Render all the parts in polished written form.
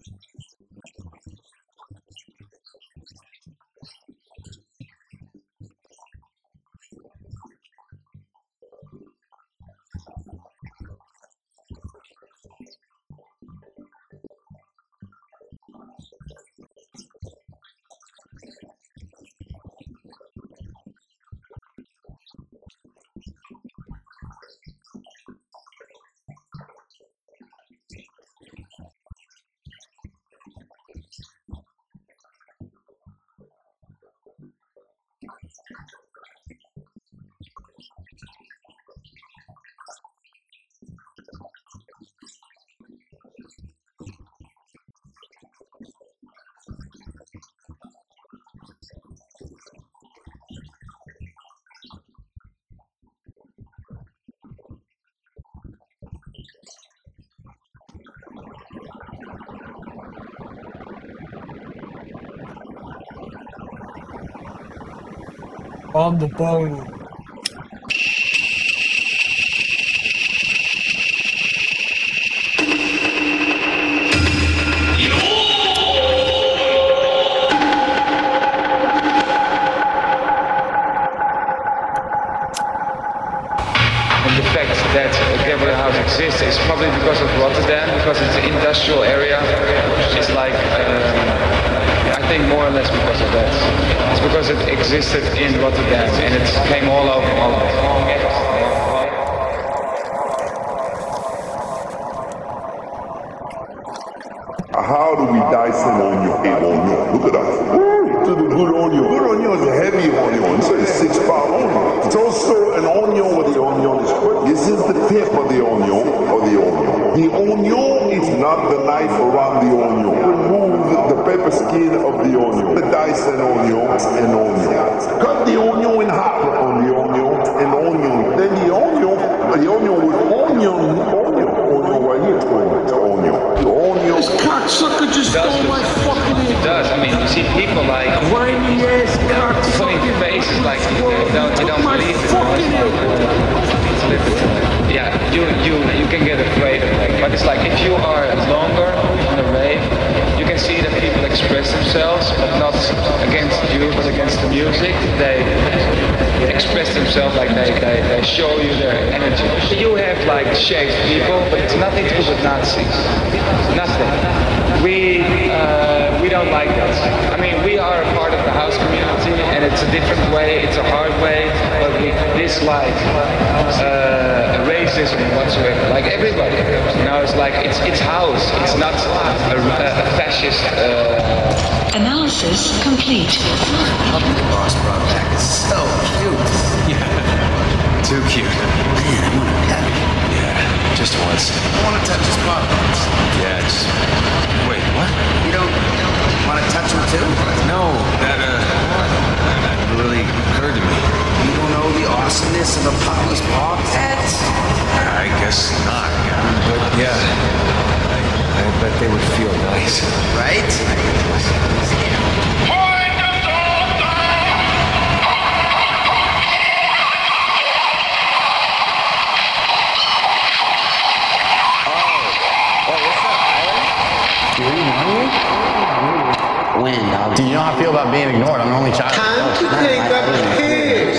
On the bone. And the fact that Gabriel House exists is probably because of Rotterdam, because it's an industrial area. It's like, I think more or less because of that. It's because it existed in Rotterdam and it came all over Holland. How do we dice an onion? Look at that. To the good onion. Good onion is a heavy onion. It's a 6-pound onion. It's also an onion with the onion is quick. This is the tip of the onion The onion is not the knife around the onion. Remove the pepper skin of the onion. The dice an onion. Cut the onion in half on the onion. Then the onion with onion right here. The onion. This cocksucker just stole my fucking It does. I mean, you see people like grimy ass putting cocksucker. faces like they don't believe it. Yeah, you can get afraid of it. But it's like if you are longer on a rave, you can see that people express themselves, but not against you, but against the music. They express themselves like they show you their energy. You have like shaved people, but it's nothing to do with Nazis. Nothing. We don't like that. I mean, we are a part of the house community, and it's a different way, it's a hard way, but we dislike racism whatsoever. Like everybody, you know, it's like it's house. It's not a fascist. Analysis complete. The boss brought back is so cute. Yeah. Too cute. Man, I want to pet him. Yeah. Just once. I want to touch his butt once. Yeah. Just. Wait. What? You don't want to touch him too? No. That really occurred to me. You don't know the awesomeness of a puppy's paw pet? I guess not. But yeah. I bet they would feel nice. Right? When, dog? Do you know how I feel about being ignored? I'm an only child. Time to take a piss.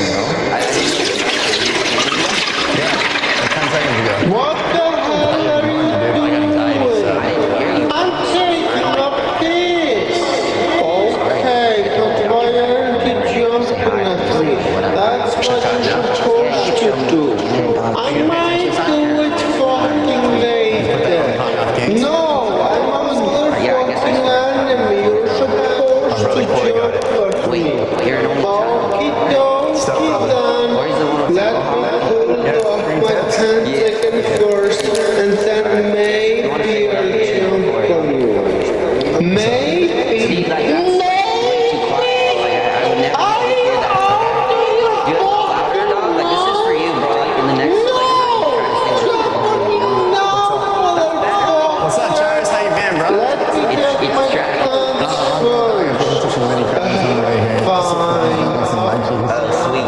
Yeah, 10 seconds ago. What the hell are you I got anxiety, so. doing? I'm taking a piss. Okay, but why aren't you jumping at me? That's what you're supposed to do. I might do it fucking later. No, I'm a fucking enemy. You're supposed to jump at me. You're an only child. Okie done. Where's the one Let me pull off my 10 seconds first, and then maybe I'll jump on you. Maybe. See, like that's way too quiet. Like I would never hear that. You have to louder, dog. Like this is for you, bro. Like in the next like What's up, Charles? How you been, bro? it's trash. Oh, sweet.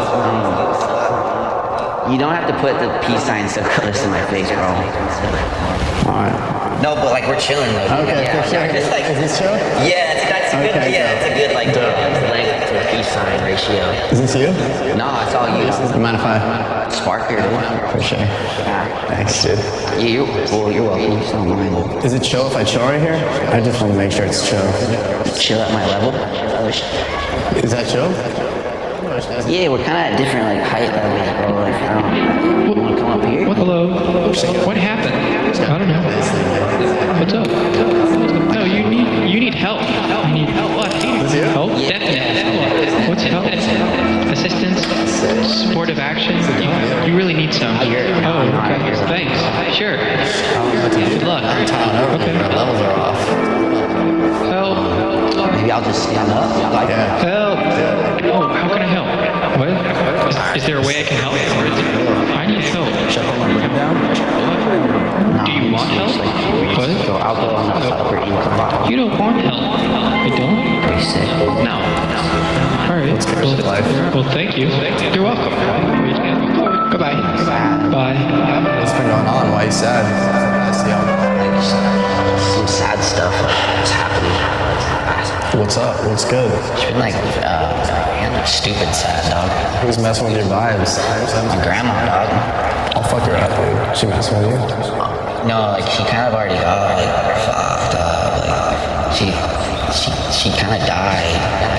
You don't have to put the peace sign so close to my face, bro. Alright. No, but like we're chilling though. Okay, yeah, for sure. just like, Is this chill? yeah, that's a good. Okay, Yeah, cool. it's a good like length to peace sign ratio. Is this you? No, it's all you. You mind if I? Spark here, dude. For sure. Thanks, dude. You're welcome. It's not mine. Is it chill if I chill right here? I just want to make sure it's chill. Chill at my level. Is that chill? Yeah, we're kind of at different like height levels, bro. Like, I don't know. You want to come up here? Hello. What happened? I don't know. What's up? No, you need help. You need help. What? Help? Definitely. What's help? Assistance? Supportive action? You really need some. Oh, okay. Thanks. Sure. Good luck. Okay. Levels are off. Help. Maybe I'll just stand up. Like, Help. Oh, how can I help? What? Is there a way I can help? I need help. Should I put my bread down? Do you want help? What? So I'll go on the side where you come up. You don't want help. I don't? Pretty sick. No. All right. Well, thank you. You're welcome. Goodbye. Bye. What's been going on? Why are you sad? Like some sad stuff is happening. What's up? What's good? It's been like stupid sad, dog. Who's messing with your vibes? My grandma, dog. I'll fuck her up, dude. She messing with you? No, like she kind of already got like fucked up. Like she kind of died.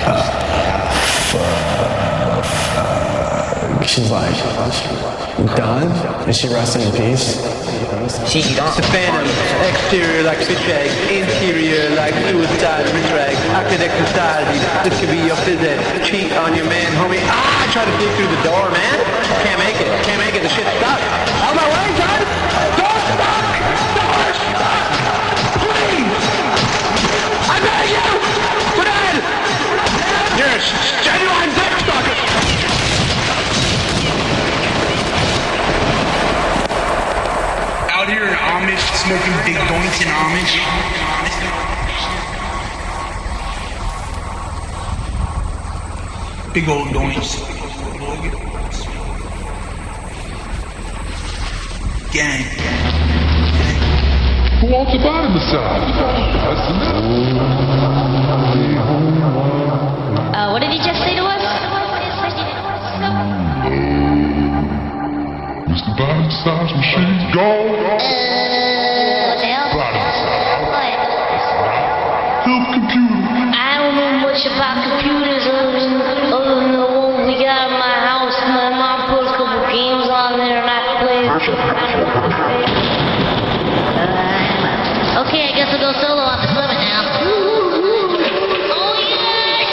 She's like, done? Is she resting in peace? See, you don't. The Phantom, exterior like fish egg, interior like suicide rich rag. Acted exercise, this could be your phys ed. Cheat on your man, homie. I try to dig through the door, man. Can't make it, the shit's stuck. Out of my way, son! Door stuck! Door stuck! Please! I beg you! Fred! You're a genuine dick sucker! Out here in Amish, smoking big joints in Amish. Big old joints. Gang. Who wants to buy the massage? What did he just say to us? Mr. Body Massage Machine, go! What the hell? Body massage. What? Help computer. I don't know much about computers other than the one we got in my house. My mom put a couple games on there and I played. Okay, I guess I'll go solo on the summit now. Oh yeah!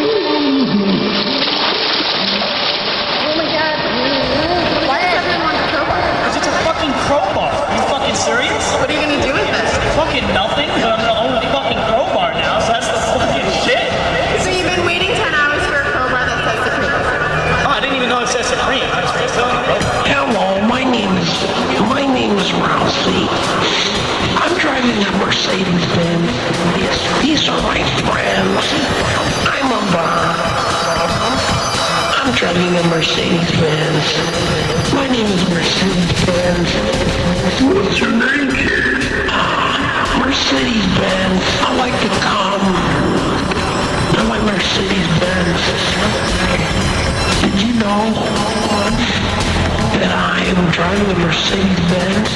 Oh my god. What? Because it's a fucking crowbar. Are you fucking serious? What are you gonna do with it? Fucking nothing, but I'm gonna own a fucking crowbar now, so that's the fucking shit. So you've been waiting 10 hours for a crowbar that says Supreme. Oh, I didn't even know it says Supreme. I was just telling you. Hello, my name is Rousey. I'm driving a Mercedes-Benz. These are my friends. I'm a Bob. I'm driving a Mercedes-Benz. My name is Mercedes-Benz. What's your name, kid? Mercedes-Benz. I like to come. I like Mercedes-Benz. Did you know that I am driving a Mercedes-Benz?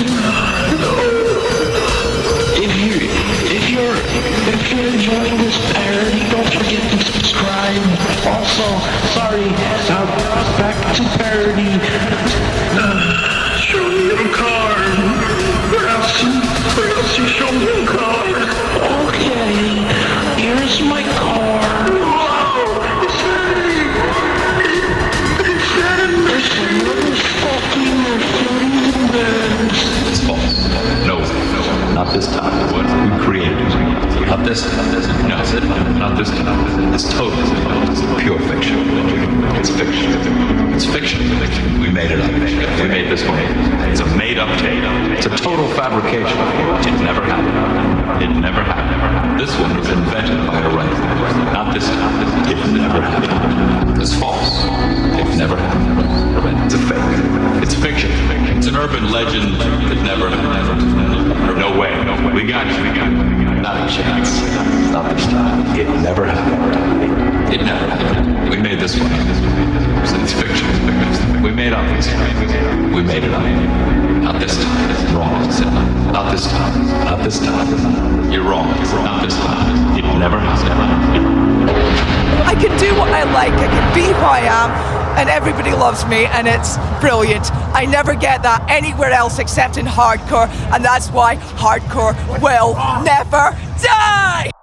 If you're enjoying this parody, don't forget to subscribe. Also, sorry, back to parody. Show me your card. Or else you show me your card. Okay, here's my card. Wow, it's another fucking Mercedes-Benz. It's false. No, not this time. What? We created it. Not this time. No, not this time. It's totally pure fiction. It's fiction. It's fiction. We made it up. We made this one. It's a made-up tape. It's a total fabrication. It never happened. It never happened. This one was invented by a writer. Not this time. It never happened. It's false. It never happened. It's a fake. It's fiction. It's an urban legend that never happened. No way. We got you. Not a chance. Not this time. It never happened. It never happened. We made this one up. It's fiction. We made up these things. We made it up. Not this time. Wrong. Not this time. Not this time. You're wrong. Not this time. It never happened. I can do what I like. I can be who I am, and everybody loves me, and it's brilliant. I never get that anywhere else except in hardcore, and that's why hardcore will never die!